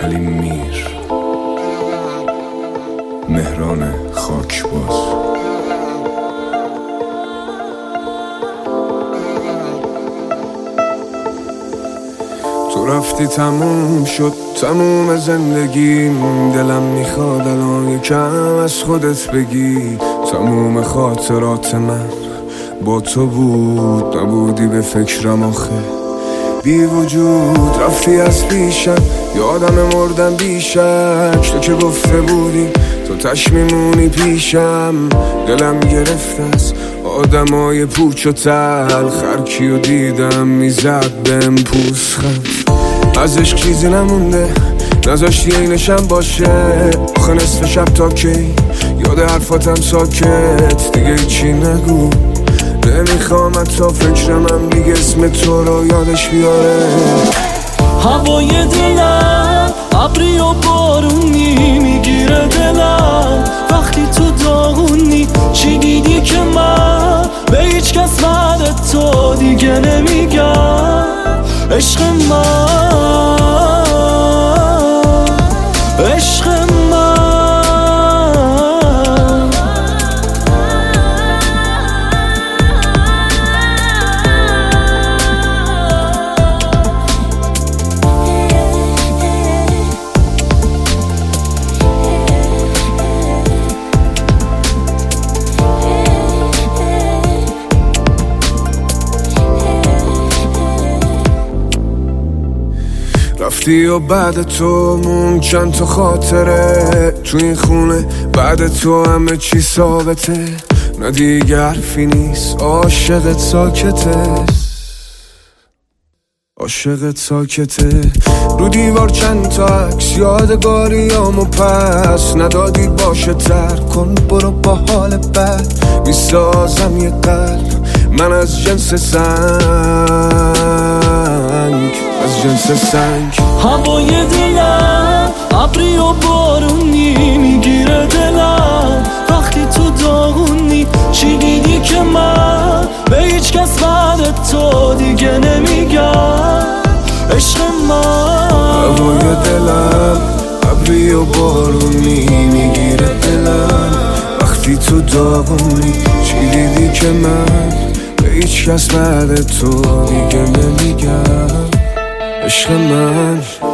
حلیم میر، مهران خاکباز. تو رفتی تموم شد تموم زندگیم، دلم میخواد الان یکم از خودت بگی. تموم خاطرات من با تو بود، نبودی به فکرم آخه بی وجود. رفتی از پیشم یادم مردم بیشک، تو که گفته بودی تو تش میمونی پیشم. دلم گرفت از آدمای پوچ و تلخ، هر کیو دیدم میزد بهم پوزخند. از عشق چیزی نمونده نذاشتی عینشم باشه، آخه نصف شب تا کی یاد حرفاتم ساکت. دیگه چی نگو نمیخوام تا فکرمم دیگه اسم تو رو یادش بیاره. هوای دلم ابری و بارونی میگیره دلم، وقتی تو داغونی. چی دیدی که من به هیچ کس بعد تو دیگه نمیگم عشق من، عشق من. رفتی و بعد تو مون چند تا خاطره تو این خونه، بعد تو همه چی ثابته. نه دیگه حرفی نیست، عاشقت ساکته، عاشقت ساکته. رو دیوار چند تا عکس یادگاریامو پس ندادی، باشه ترک کن برو با حال بد. میسازم یه قلب من از جنس سنگ، از جنس سنگ. هوای دلم ابری و بارونی میگیره دلم، وقتی تو داغونی. چی دیدی که من به هیچ کس بعد تو دیگه نمیگم عشق من. هوای دلم ابری و بارونی میگیره دلم، وقتی تو داغونی. چی دیدی که من به هیچ کس بعد تو دیگه نمیگم عشق من.